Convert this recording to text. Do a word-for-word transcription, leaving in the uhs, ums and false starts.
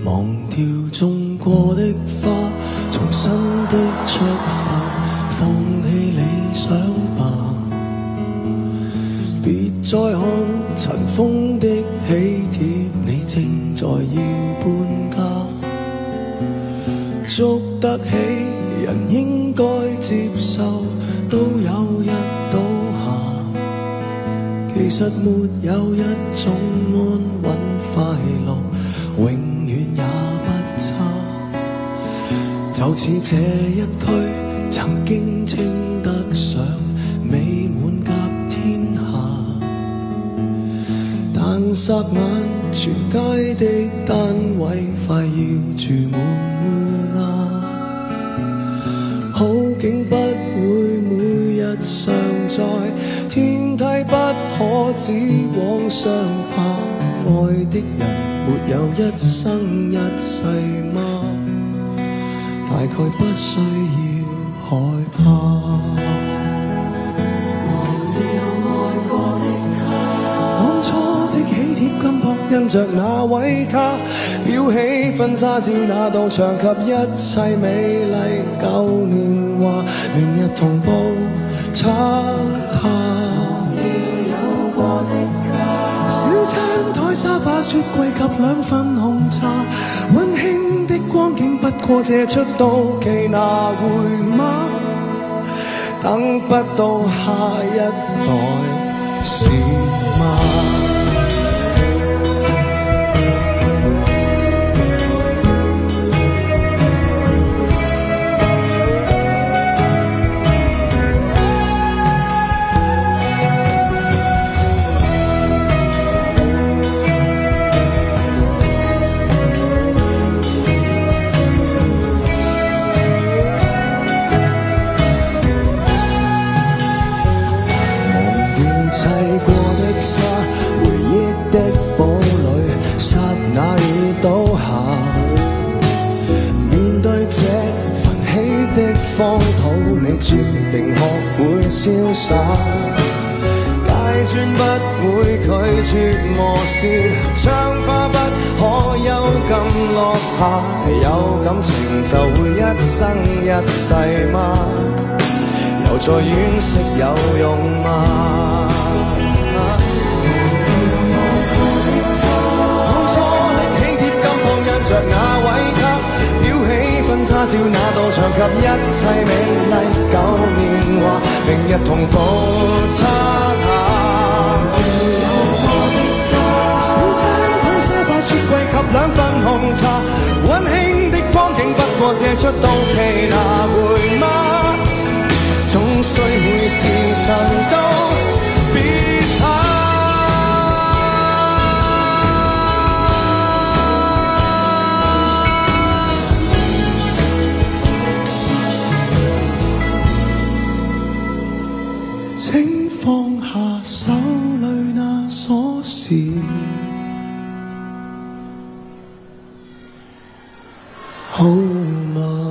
忘掉種過的花，重新的出發，放棄理想吧。別再看塵封的喜帖，你正在要搬家。捉得起人應該接受，都有日倒下。其實沒有一種安穩快樂，永遠也不差。就似這一區曾經稱得上美滿甲天下，但霎眼全街的單位快要住滿烏鴉。好景不會每日常在，天梯不可只往上爬。愛的人沒有一生一世嗎？大概不需要害怕。忘掉愛過的他，當初的喜帖金箔印着那位他，裱起婚紗照那道牆及一切美麗舊年華，明日同步擦下。小餐台沙發雪櫃及兩份紅茶，溫馨的光景不過借出到期拿回嗎？等不到下一代是嗎？荒土，你決定學會瀟灑，階磚不會拒絕磨蝕，窗花不可幽禁落下，有感情就會一生一世嗎？又再惋惜有用嗎？當初的喜帖金箔印着那位他，裱起婚紗照那道牆及一切美麗舊年華，明日同步擦下。小餐台沙發雪櫃及兩份紅茶，溫馨的光景不過借出到期拿回嗎？總須每時常都別怕。請放下手裏那鎖匙，好嗎？